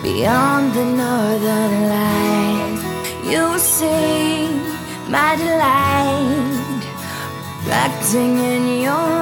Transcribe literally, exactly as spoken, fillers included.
beyond the northern light. You see my delight, reflecting in your